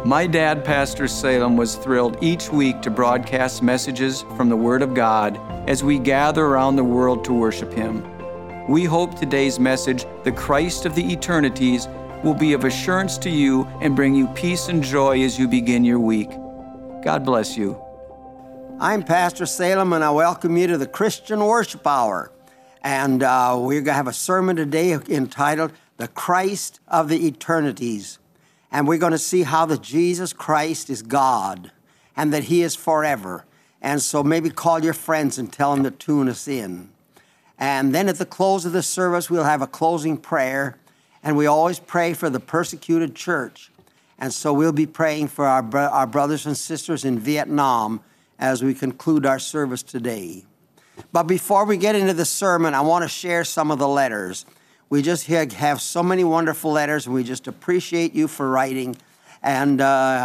My dad, Pastor Salem, was thrilled each week to broadcast messages from the Word of God as we gather around the world to worship Him. We hope today's message, The Christ of the Eternities, will be of assurance to you and bring you peace and joy as you begin your week. God bless you. I'm Pastor Salem, and I welcome you to the Christian Worship Hour. And we're going to have a sermon today entitled, The Christ of the Eternities. And we're going to see how that Jesus Christ is God and that He is forever. And so maybe call your friends and tell them to tune us in. And then at the close of the service, we'll have a closing prayer. And we always pray for the persecuted church. And so we'll be praying for our brothers and sisters in Vietnam as we conclude our service today. But before we get into the sermon, I want to share some of the letters. We just have so many wonderful letters, and we just appreciate you for writing. And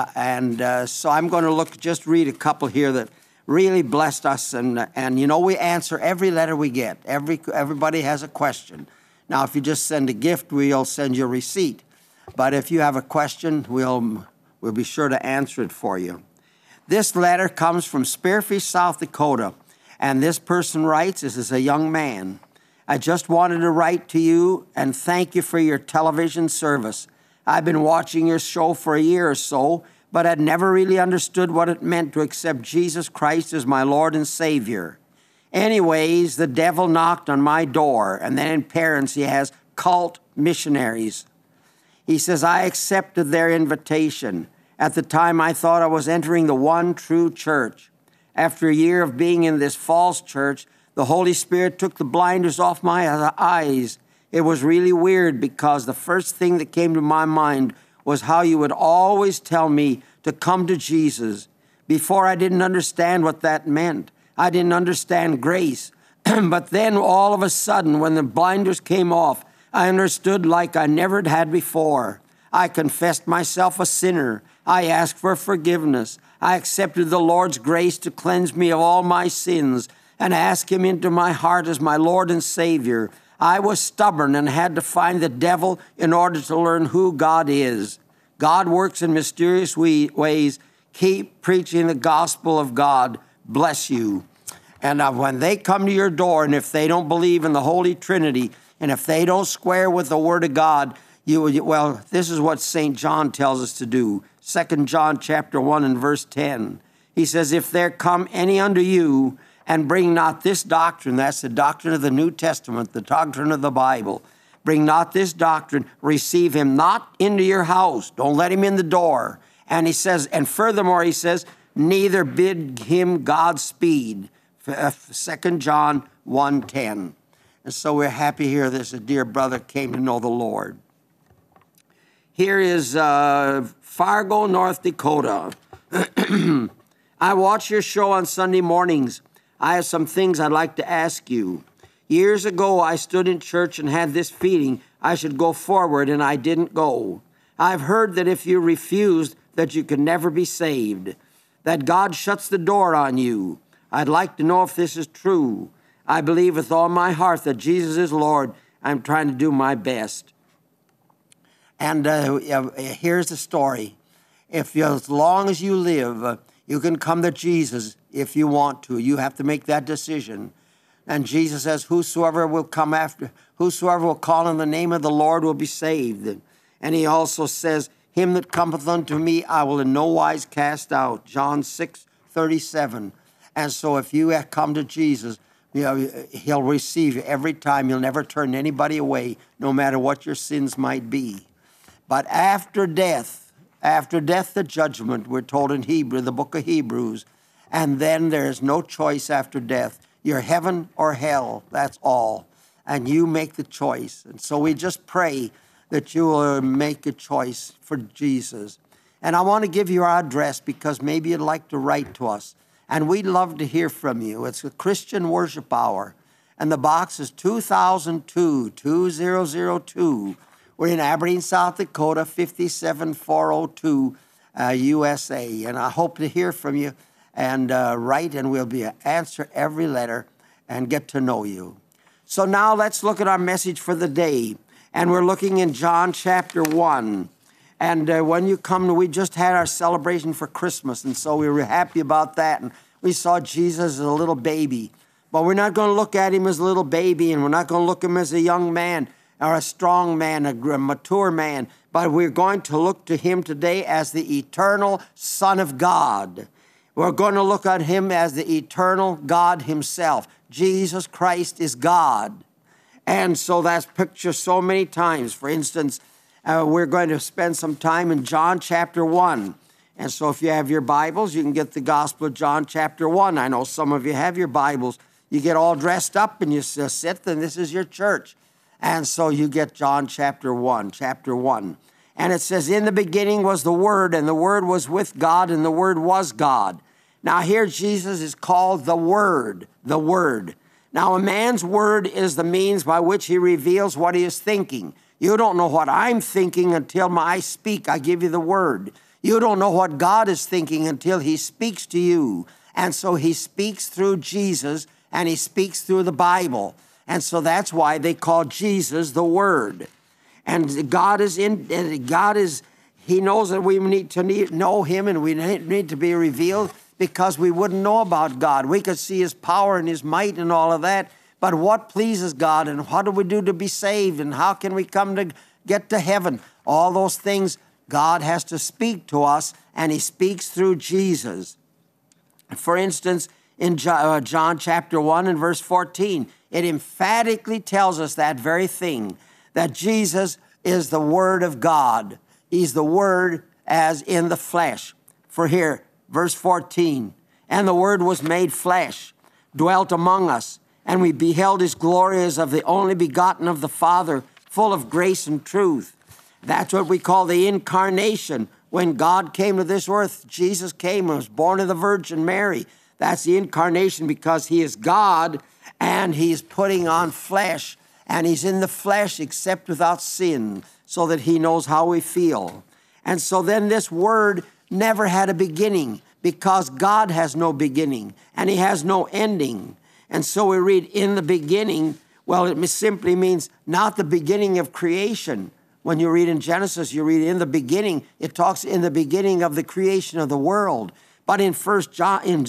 so I'm going to read a couple here that really blessed us. And you know, we answer every letter we get. Everybody has a question. Now, if you just send a gift, we'll send you a receipt. But if you have a question, we'll be sure to answer it for you. This letter comes from Spearfish, South Dakota. And this person writes, this is a young man. I just wanted to write to you and thank you for your television service. I've been watching your show for a year or so, but I'd never really understood what it meant to accept Jesus Christ as my Lord and Savior. Anyways, the devil knocked on my door, and then in parents he has cult missionaries. He says, I accepted their invitation. At the time, I thought I was entering the one true church. After a year of being in this false church, the Holy Spirit took the blinders off my eyes. It was really weird because the first thing that came to my mind was how you would always tell me to come to Jesus. Before, I didn't understand what that meant. I didn't understand grace. But then all of a sudden, when the blinders came off, I understood like I never had before. I confessed myself a sinner. I asked for forgiveness. I accepted the Lord's grace to cleanse me of all my sins and ask Him into my heart as my Lord and Savior. I was stubborn and had to find the devil in order to learn who God is. God works in mysterious ways. Keep preaching the gospel of God. Bless you. And when they come to your door, and if they don't believe in the Holy Trinity, and if they don't square with the Word of God, this is what St. John tells us to do. 2 John chapter 1 and verse 10. He says, if there come any unto you, and bring not this doctrine, that's the doctrine of the New Testament, the doctrine of the Bible. Bring not this doctrine, receive him not into your house. Don't let him in the door. And he says, and furthermore, he says, neither bid him Godspeed. 2 John 1:10. And so we're happy here that a dear brother came to know the Lord. Here is Fargo, North Dakota. I watch your show on Sunday mornings. I have some things I'd like to ask you. Years ago, I stood in church and had this feeling I should go forward, and I didn't go. I've heard that if you refused, that you could never be saved, that God shuts the door on you. I'd like to know if this is true. I believe with all my heart that Jesus is Lord. I'm trying to do my best. And here's the story. As long as you live, you can come to Jesus if you want to. You have to make that decision. And Jesus says, whosoever will call on the name of the Lord will be saved. And he also says, him that cometh unto me, I will in no wise cast out. John 6:37. And so if you come to Jesus, He'll receive you every time. He'll never turn anybody away, no matter what your sins might be. But after death, the judgment, we're told in the book of Hebrews, and then there is no choice after death. You're heaven or hell, that's all. And you make the choice. And so we just pray that you will make a choice for Jesus. And I want to give you our address because maybe you'd like to write to us. And we'd love to hear from you. It's a Christian Worship Hour. And the box is 2002. We're in Aberdeen, South Dakota, 57402, USA. And I hope to hear from you and write, and we'll answer every letter and get to know you. So now let's look at our message for the day. And we're looking in John chapter 1. And when you come, we just had our celebration for Christmas, and so we were happy about that. And we saw Jesus as a little baby. But we're not going to look at him as a little baby, and we're not going to look at him as a young man or a strong man, a mature man. But we're going to look to him today as the eternal Son of God. We're going to look at him as the eternal God himself. Jesus Christ is God. And so that's pictured so many times. For instance, we're going to spend some time in John chapter 1. And so if you have your Bibles, you can get the Gospel of John chapter 1. I know some of you have your Bibles. You get all dressed up and you sit, and this is your church. And so you get John chapter 1. And it says, in the beginning was the Word, and the Word was with God, and the Word was God. Now here Jesus is called the Word, the Word. Now a man's word is the means by which he reveals what he is thinking. You don't know what I'm thinking until I speak. I give you the Word. You don't know what God is thinking until he speaks to you. And so he speaks through Jesus, and he speaks through the Bible. And so that's why they call Jesus the Word. And he knows that we need to know him, and we need to be revealed, because we wouldn't know about God. We could see his power and his might and all of that, but what pleases God, and what do we do to be saved, and how can we come to get to heaven? All those things God has to speak to us, and he speaks through Jesus. For instance, in John chapter 1 and verse 14, it emphatically tells us that very thing, that Jesus is the Word of God. He's the Word as in the flesh. For here, verse 14, and the Word was made flesh, dwelt among us, and we beheld his glory as of the only begotten of the Father, full of grace and truth. That's what we call the incarnation. When God came to this earth, Jesus came and was born of the Virgin Mary. That's the incarnation, because he is God and he's putting on flesh, and he's in the flesh except without sin, so that he knows how we feel. And so then this Word never had a beginning, because God has no beginning and he has no ending. And so we read in the beginning. Well, it simply means not the beginning of creation. When you read in Genesis, you read in the beginning. It talks in the beginning of the creation of the world. But in John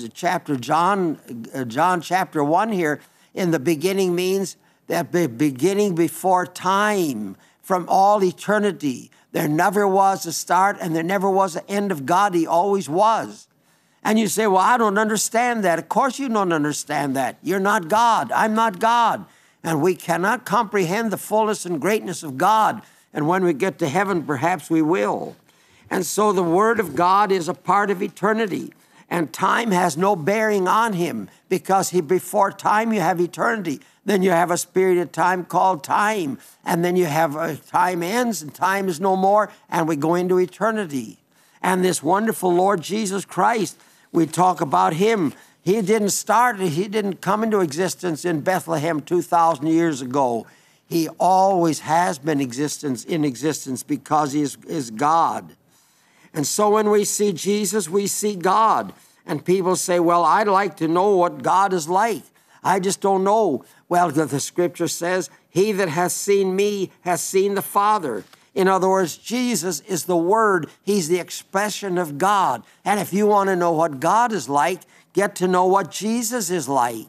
chapter 1 here, in the beginning means that the beginning before time, from all eternity. There never was a start, and there never was an end of God. He always was. And you say, well, I don't understand that. Of course you don't understand that. You're not God. I'm not God. And we cannot comprehend the fullness and greatness of God. And when we get to heaven, perhaps we will. And so the Word of God is a part of eternity. And time has no bearing on him, because before time you have eternity. Then you have a period of time called time. And then you have time ends and time is no more, and we go into eternity. And this wonderful Lord Jesus Christ, we talk about him. He didn't come into existence in Bethlehem 2,000 years ago. He always has been in existence because he is God. And so when we see Jesus, we see God. And people say, well, I'd like to know what God is like. I just don't know. Well, the Scripture says, he that has seen me has seen the Father. In other words, Jesus is the Word. He's the expression of God. And if you want to know what God is like, get to know what Jesus is like.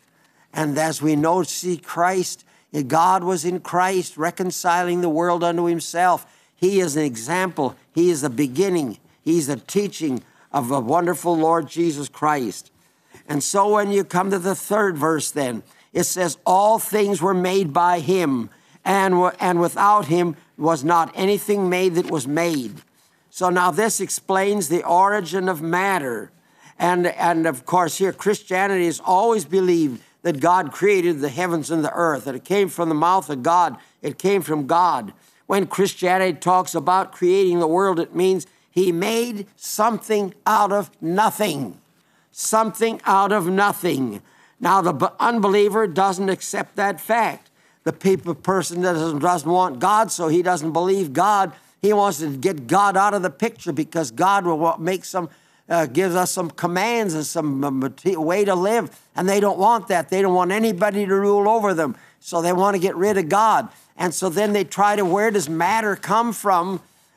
And as we know, see Christ, God was in Christ, reconciling the world unto himself. He is an example. He is the beginning. He's the teaching of the wonderful Lord Jesus Christ. And so when you come to the third verse then, it says, all things were made by him, and without him was not anything made that was made. So now this explains the origin of matter. And of course here, Christianity has always believed that God created the heavens and the earth, that it came from the mouth of God. It came from God. When Christianity talks about creating the world, it means he made something out of nothing. Something out of nothing. Now, the unbeliever doesn't accept that fact. The person that doesn't want God, so he doesn't believe God. He wants to get God out of the picture, because God will make gives us some commands and some way to live, and they don't want that. They don't want anybody to rule over them, so they want to get rid of God. And so then they try to, where does matter come from?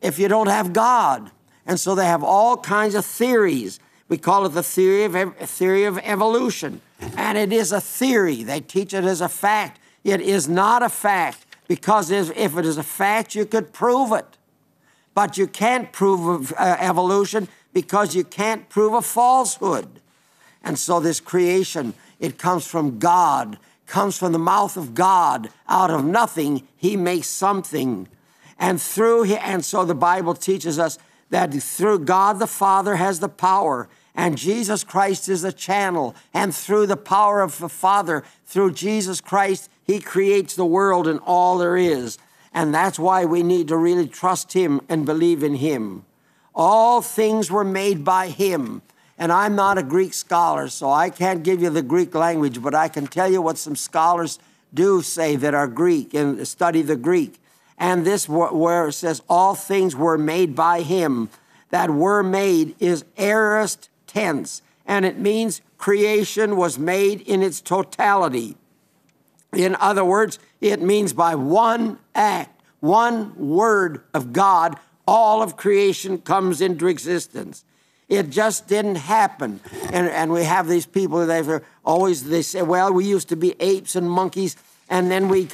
if you don't have God. And so they have all kinds of theories. We call it the theory of evolution. And it is a theory. They teach it as a fact. It is not a fact, because if it is a fact, you could prove it. But you can't prove evolution because you can't prove a falsehood. And so this creation, it comes from God, comes from the mouth of God. Out of nothing, he makes something. And so the Bible teaches us that through God the Father has the power, and Jesus Christ is the channel. And through the power of the Father, through Jesus Christ, he creates the world and all there is. And that's why we need to really trust him and believe in him. All things were made by him. And I'm not a Greek scholar, so I can't give you the Greek language, but I can tell you what some scholars do say that are Greek and study the Greek. And this, where it says all things were made by him, that were made is aorist tense, and it means creation was made in its totality. In other words, it means by one act, one word of God, all of creation comes into existence. It just didn't happen. And we have these people, they say, well, we used to be apes and monkeys, and then we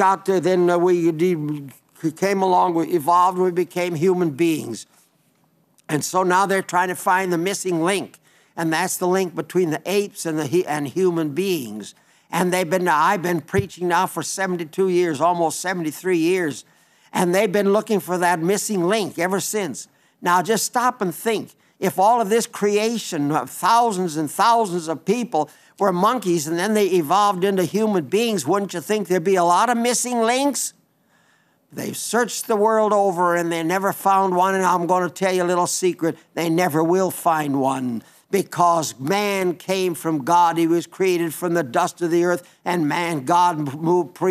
came along, we evolved, we became human beings. And so now they're trying to find the missing link, and that's the link between the apes and human beings. And I've been preaching now for 72 years, almost 73 years, and they've been looking for that missing link ever since. Now just stop and think. If all of this creation of thousands and thousands of people were monkeys and then they evolved into human beings, wouldn't you think there'd be a lot of missing links? They've searched the world over and they never found one, and I'm going to tell you a little secret. They never will find one, because man came from God. He was created from the dust of the earth, and God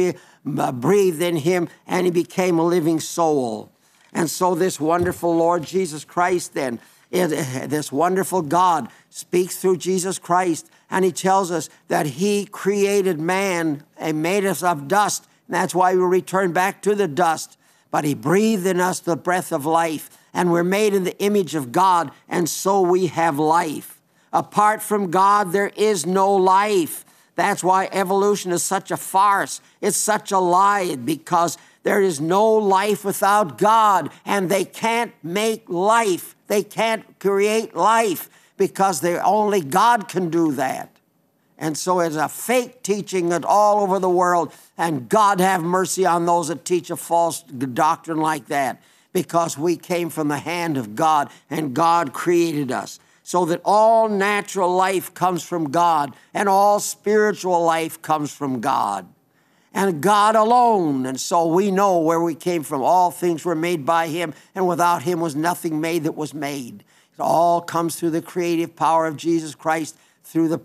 breathed in him, and he became a living soul. And so this wonderful Lord Jesus Christ then, this wonderful God speaks through Jesus Christ, and he tells us that he created man and made us of dust. And that's why we return back to the dust. But he breathed in us the breath of life, and we're made in the image of God, and so we have life. Apart from God, there is no life. That's why evolution is such a farce. It's such a lie, because there is no life without God, and they can't make life. They can't create life, because only God can do that. And so it's a fake teaching that all over the world, and God have mercy on those that teach a false doctrine like that, because we came from the hand of God, and God created us. So that all natural life comes from God, and all spiritual life comes from God. And God alone. And so we know where we came from. All things were made by him, and without him was nothing made that was made. It all comes through the creative power of Jesus Christ, through the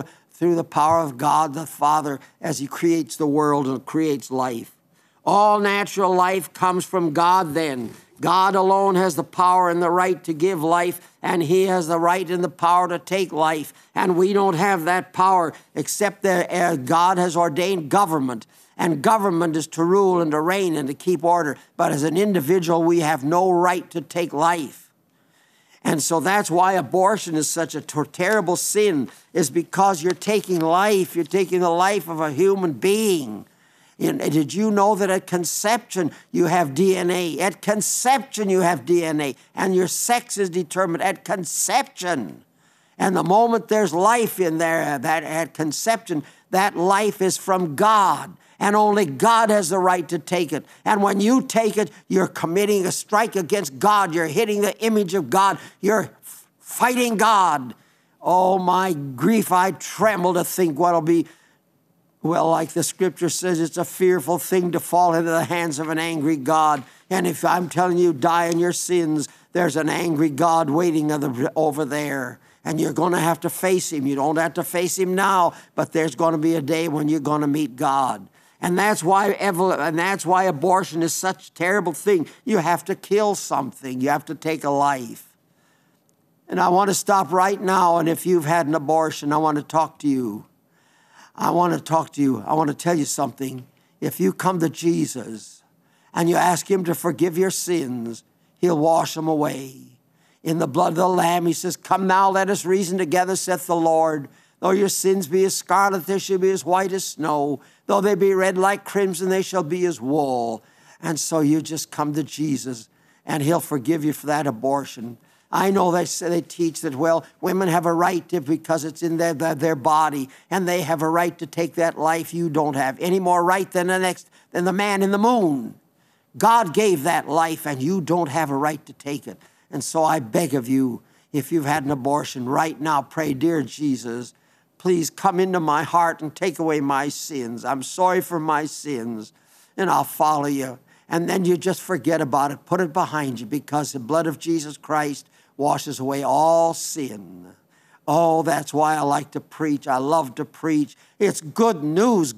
power of God the Father, as he creates the world and creates life. All natural life comes from God then. God alone has the power and the right to give life, and he has the right and the power to take life. And we don't have that power, except that God has ordained government. And government is to rule and to reign and to keep order. But as an individual, we have no right to take life. And so that's why abortion is such a terrible sin, is because you're taking life. You're taking the life of a human being. Did you know that at conception you have DNA? At conception you have DNA, and your sex is determined at conception. And the moment there's life in there, that at conception, that life is from God, and only God has the right to take it. And when you take it, you're committing a strike against God. You're hitting the image of God. You're fighting God. Oh, my grief, I tremble to think what'll be. Well, like the scripture says, it's a fearful thing to fall into the hands of an angry God. And if I'm telling you, die in your sins, there's an angry God waiting over there. And you're going to have to face him. You don't have to face him now, but there's going to be a day when you're going to meet God. And that's why abortion is such a terrible thing. You have to kill something. You have to take a life. And I want to stop right now, and if you've had an abortion, I want to talk to you. I want to talk to you. I want to tell you something. If you come to Jesus and you ask him to forgive your sins, He'll wash them away. In the blood of the Lamb, he says, come now, let us reason together, saith the Lord. Though your sins be as scarlet, they shall be as white as snow. Though they be red like crimson, they shall be as wool. And so you just come to Jesus, and he'll forgive you for that abortion. I know they teach that, well, women have a right to, because it's in their body, and they have a right to take that life. You don't have any more right than the man in the moon. God gave that life, and you don't have a right to take it. And so I beg of you, if you've had an abortion right now, pray, dear Jesus, please come into my heart and take away my sins. I'm sorry for my sins, and I'll follow you. And then you just forget about it. Put it behind you, because the blood of Jesus Christ washes away all sin. Oh, that's why I like to preach. I love to preach. It's good news,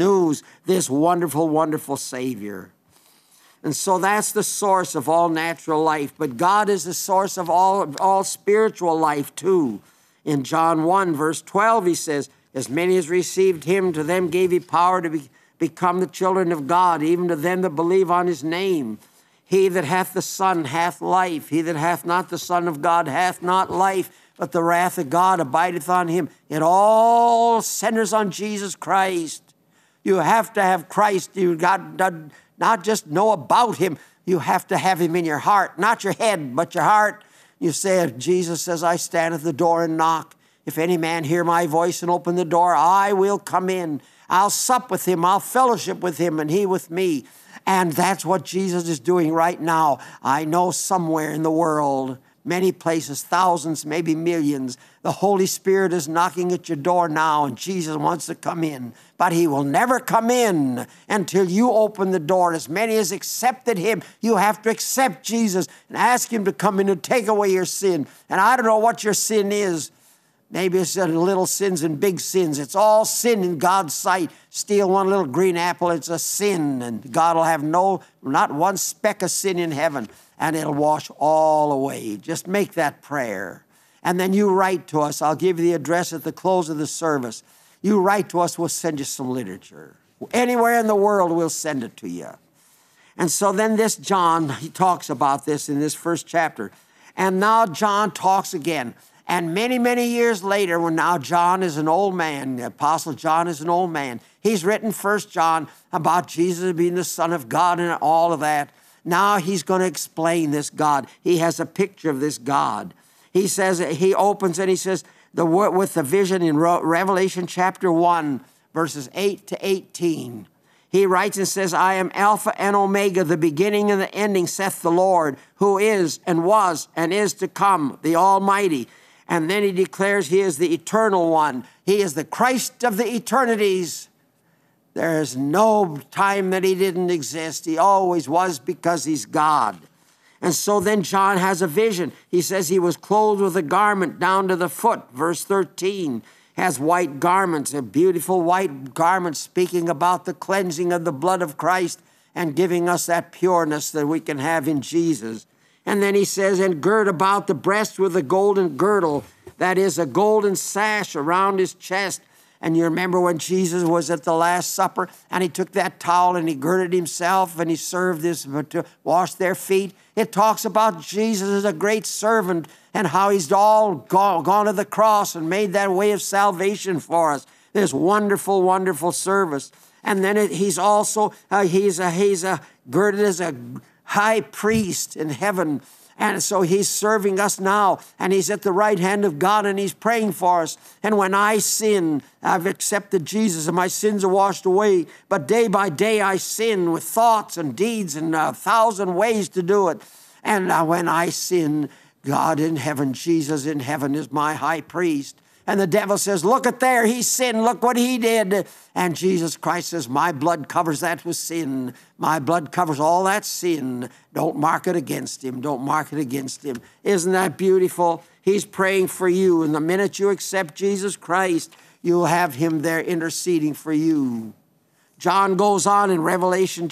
this wonderful, wonderful Savior. And so that's the source of all natural life. But God is the source of all spiritual life too. In John 1, verse 12, he says, as many as received him, to them gave he power to become the children of God, even to them that believe on his name. He that hath the Son hath life. He that hath not the Son of God hath not life, but the wrath of God abideth on him. It all centers on Jesus Christ. You have to have Christ. You got to not just know about him. You have to have him in your heart, not your head, but your heart. You say, Jesus says, I stand at the door and knock. If any man hear my voice and open the door, I will come in. I'll sup with him. I'll fellowship with him, and he with me. And that's what Jesus is doing right now. I know somewhere in the world, many places, thousands, maybe millions, the Holy Spirit is knocking at your door now, and Jesus wants to come in. But he will never come in until you open the door. As many as accepted him, you have to accept Jesus and ask him to come in and take away your sin. And I don't know what your sin is. Maybe it's little sins and big sins. It's all sin in God's sight. Steal one little green apple, it's a sin. And God will have not one speck of sin in heaven. And it'll wash all away. Just make that prayer. And then you write to us. I'll give you the address at the close of the service. You write to us, we'll send you some literature. Anywhere in the world, we'll send it to you. And so then this John, he talks about this in this first chapter. And now John talks again. And many, many years later, when now John is an old man, the Apostle John is an old man, he's written 1 John about Jesus being the Son of God and all of that. Now he's going to explain this God. He has a picture of this God. He says, he opens and he says, with the vision in Revelation chapter 1, verses 8 to 18. He writes and says, I am Alpha and Omega, the beginning and the ending, saith the Lord, who is and was and is to come, the Almighty. And then he declares he is the eternal one. He is the Christ of the eternities. There is no time that he didn't exist. He always was, because he's God. And so then John has a vision. He says he was clothed with a garment down to the foot. Verse 13 has white garments, a beautiful white garment, speaking about the cleansing of the blood of Christ and giving us that pureness that we can have in Jesus. And then he says, and gird about the breast with a golden girdle, that is a golden sash around his chest. And you remember when Jesus was at the Last Supper, and he took that towel and he girded himself and he served this to wash their feet. It talks about Jesus as a great servant and how he's all gone to the cross and made that way of salvation for us. This wonderful, wonderful service. And then he's also, he's girded as a high priest in heaven. And so he's serving us now, and he's at the right hand of God, and he's praying for us. And when I sin, I've accepted Jesus, and my sins are washed away. But day by day I sin with thoughts and deeds and 1,000 ways to do it. And when I sin, God in heaven, Jesus in heaven is my high priest. And the devil says, look at there, he sinned, look what he did. And Jesus Christ says, my blood covers that with sin. My blood covers all that sin. Don't mark it against him. Don't mark it against him. Isn't that beautiful? He's praying for you. And the minute you accept Jesus Christ, you'll have him there interceding for you. John goes on in Revelation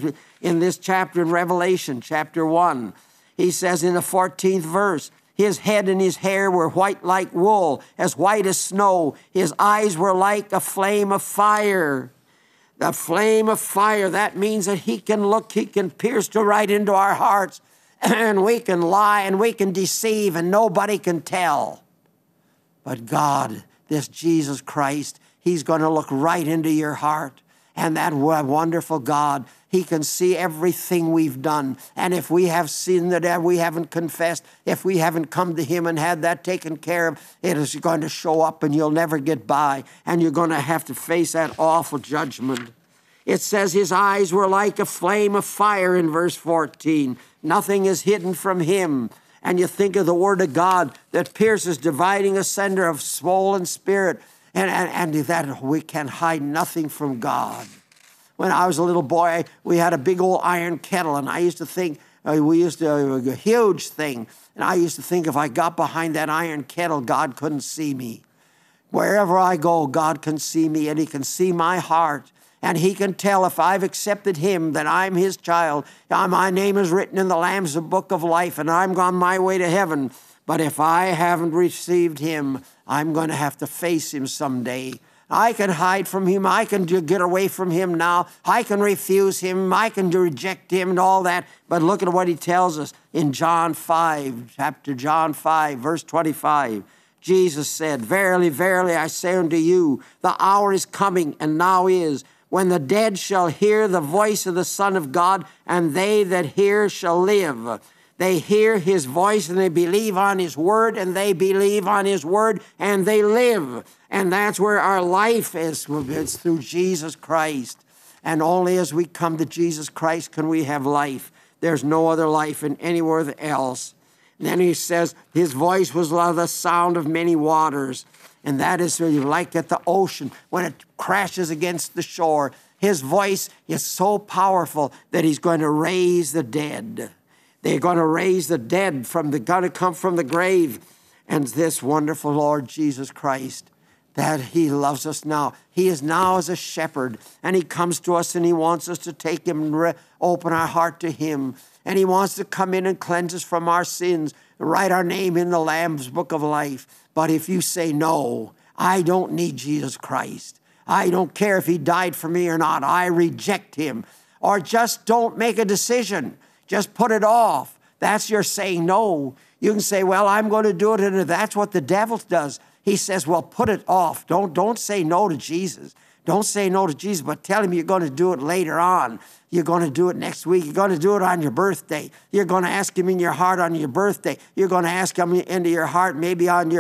in Revelation chapter 1. He says in the 14th verse, his head and his hair were white like wool, as white as snow. His eyes were like a flame of fire. The flame of fire, that means that he can look, he can pierce right into our hearts. and we can lie and we can deceive and nobody can tell. But God, this Jesus Christ, he's going to look right into your heart. And that wonderful God, he can see everything we've done. And if we have sinned that we haven't confessed, if we haven't come to him and had that taken care of, it is going to show up and you'll never get by. And you're going to have to face that awful judgment. It says his eyes were like a flame of fire in verse 14. Nothing is hidden from him. And you think of the word of God that pierces, dividing asunder of soul and spirit. And that we can hide nothing from God. When I was a little boy, we had a big old iron kettle, and I used to think, a huge thing, and I used to think if I got behind that iron kettle, God couldn't see me. Wherever I go, God can see me, and he can see my heart, and he can tell if I've accepted him that I'm his child. My name is written in the Lamb's book of life, and I'm on my way to heaven. But if I haven't received him, I'm going to have to face him someday. I can hide from him. I can get away from him now. I can refuse him. I can reject him and all that. But look at what he tells us in John 5, chapter John 5, verse 25. Jesus said, "Verily, verily, I say unto you, the hour is coming, and now is, when the dead shall hear the voice of the Son of God, and they that hear shall live." They hear his voice and they believe on his word, and they believe on his word and they live. And that's where our life is. It's through Jesus Christ. And only as we come to Jesus Christ can we have life. There's no other life in anywhere else. And then he says his voice was like the sound of many waters. And that is like at the ocean when it crashes against the shore. His voice is so powerful that he's going to raise the dead. They're going to raise the dead going to come from the grave. And this wonderful Lord Jesus Christ, that he loves us now. He is now as a shepherd, and he comes to us and he wants us to take him and open our heart to him. And he wants to come in and cleanse us from our sins, and write our name in the Lamb's book of life. But if you say, no, I don't need Jesus Christ. I don't care if he died for me or not. I reject him. Or just don't make a decision. Just put it off. That's your saying no. You can say, well, I'm going to do it, and that's what the devil does. He says, well, put it off. Don't say no to Jesus. Don't say no to Jesus, but tell him you're going to do it later on. You're going to do it next week. You're going to do it on your birthday. You're going to ask him in your heart on your birthday. You're going to ask him into your heart maybe on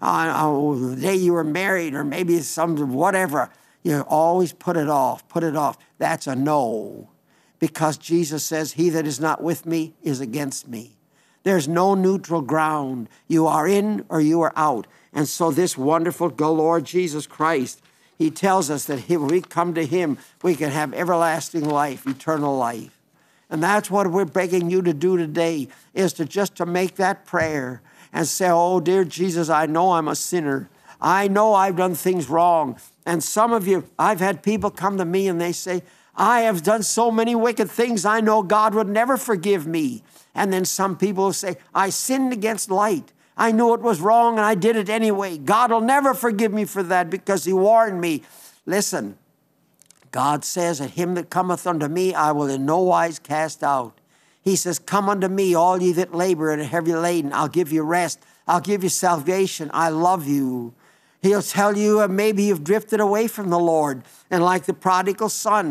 the day you were married, or maybe some whatever. You always put it off. Put it off. That's a no. Because Jesus says, he that is not with me is against me. There's no neutral ground. You are in or you are out. And so this wonderful Lord Jesus Christ, he tells us that when we come to him, we can have everlasting life, eternal life. And that's what we're begging you to do today, is to make that prayer and say, oh, dear Jesus, I know I'm a sinner. I know I've done things wrong. And some of you, I've had people come to me and they say, I have done so many wicked things, I know God would never forgive me. And then some people say, I sinned against light. I knew it was wrong and I did it anyway. God will never forgive me for that because he warned me. Listen, God says, that him that cometh unto me, I will in no wise cast out. He says, come unto me, all ye that labor and are heavy laden. I'll give you rest. I'll give you salvation. I love you. He'll tell you maybe you've drifted away from the Lord. And like the prodigal son,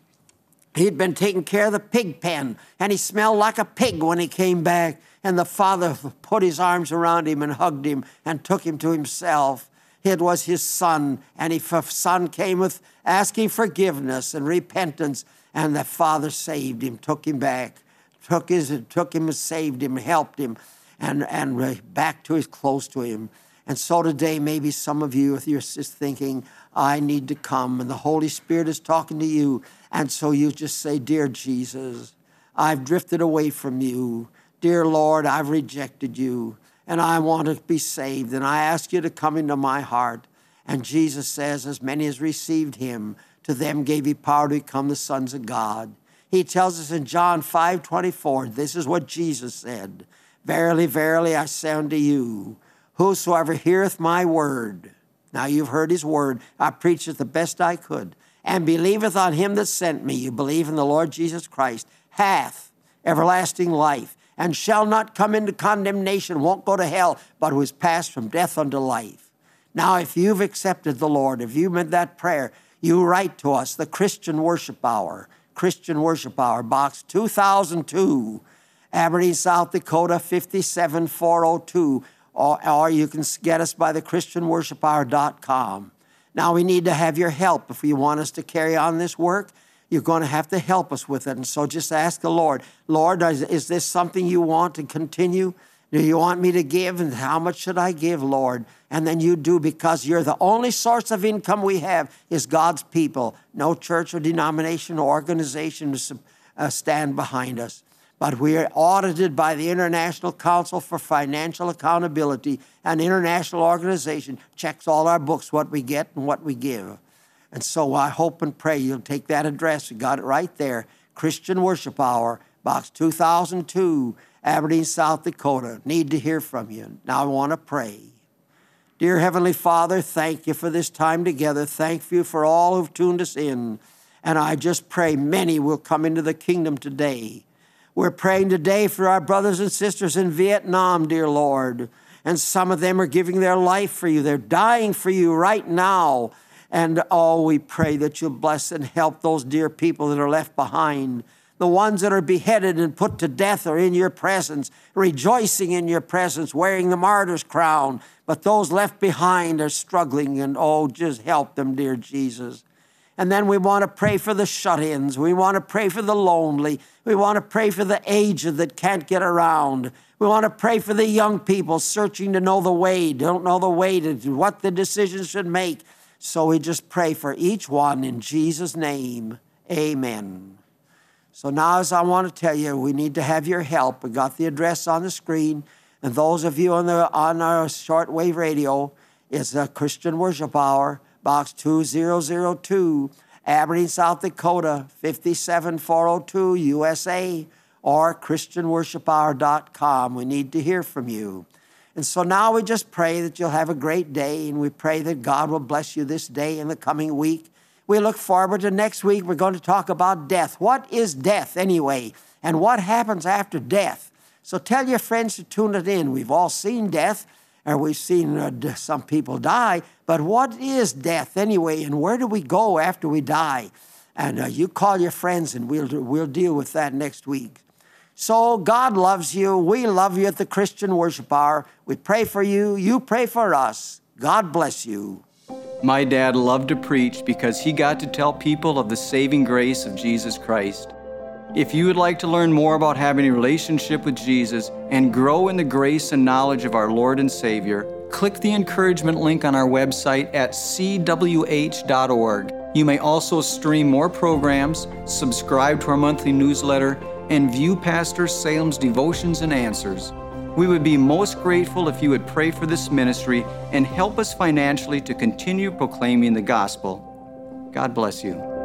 he'd been taking care of the pig pen, and he smelled like a pig when he came back. And the father put his arms around him and hugged him and took him to himself. It was his son, and his son came with asking forgiveness and repentance, and the father saved him, took him back, took him and saved him, helped him, and back to close to him. And so today, maybe some of you, if you're just thinking, I need to come, and the Holy Spirit is talking to you, and so you just say, dear Jesus, I've drifted away from you. Dear Lord, I've rejected you, and I want to be saved, and I ask you to come into my heart. And Jesus says, as many as received him, to them gave he power to become the sons of God. He tells us in John 5:24, this is what Jesus said, verily, verily, I say unto you, whosoever heareth my word, now you've heard his word, I preached it the best I could, and believeth on him that sent me, you believe in the Lord Jesus Christ, hath everlasting life, and shall not come into condemnation, won't go to hell, but who is passed from death unto life. Now, if you've accepted the Lord, if you made that prayer, you write to us, the Christian Worship Hour, Box 2002, Aberdeen, South Dakota, 57402, or you can get us by the ChristianWorshipHour.com. Now, we need to have your help. If you want us to carry on this work, you're going to have to help us with it. And so just ask the Lord, Lord, is this something you want to continue? Do you want me to give? And how much should I give, Lord? And then you do, because you're the only source of income we have is God's people. No church or denomination or organization to stand behind us. But we are audited by the International Council for Financial Accountability. An international organization checks all our books, what we get and what we give. And so I hope and pray you'll take that address. We got it right there. Christian Worship Hour, Box 2002, Aberdeen, South Dakota. Need to hear from you. Now I want to pray. Dear Heavenly Father, thank you for this time together. Thank you for all who've tuned us in. And I just pray many will come into the kingdom today. We're praying today for our brothers and sisters in Vietnam, dear Lord. And some of them are giving their life for you. They're dying for you right now. And we pray that you'll bless and help those dear people that are left behind. The ones that are beheaded and put to death are in your presence, rejoicing in your presence, wearing the martyr's crown. But those left behind are struggling, and just help them, dear Jesus. And then we want to pray for the shut-ins. We want to pray for the lonely. We want to pray for the aged that can't get around. We want to pray for the young people searching to know the way, don't know the way to what the decisions should make. So we just pray for each one in Jesus' name. Amen. So now, as I want to tell you, we need to have your help. We got the address on the screen. And those of you on our shortwave radio, it's the Christian Worship Hour, Box 2002, Aberdeen, South Dakota, 57402, USA, or ChristianWorshipHour.com. We need to hear from you. And so now we just pray that you'll have a great day, and we pray that God will bless you this day and the coming week. We look forward to next week. We're going to talk about death. What is death anyway? And what happens after death? So tell your friends to tune it in. We've all seen death, or we've seen some people die. But what is death anyway? And where do we go after we die? And you call your friends, and we'll deal with that next week. So God loves you. We love you at the Christian Worship Hour. We pray for you. You pray for us. God bless you. My dad loved to preach because he got to tell people of the saving grace of Jesus Christ. If you would like to learn more about having a relationship with Jesus and grow in the grace and knowledge of our Lord and Savior, click the encouragement link on our website at cwh.org. You may also stream more programs, subscribe to our monthly newsletter, and view Pastor Salem's devotions and answers. We would be most grateful if you would pray for this ministry and help us financially to continue proclaiming the gospel. God bless you.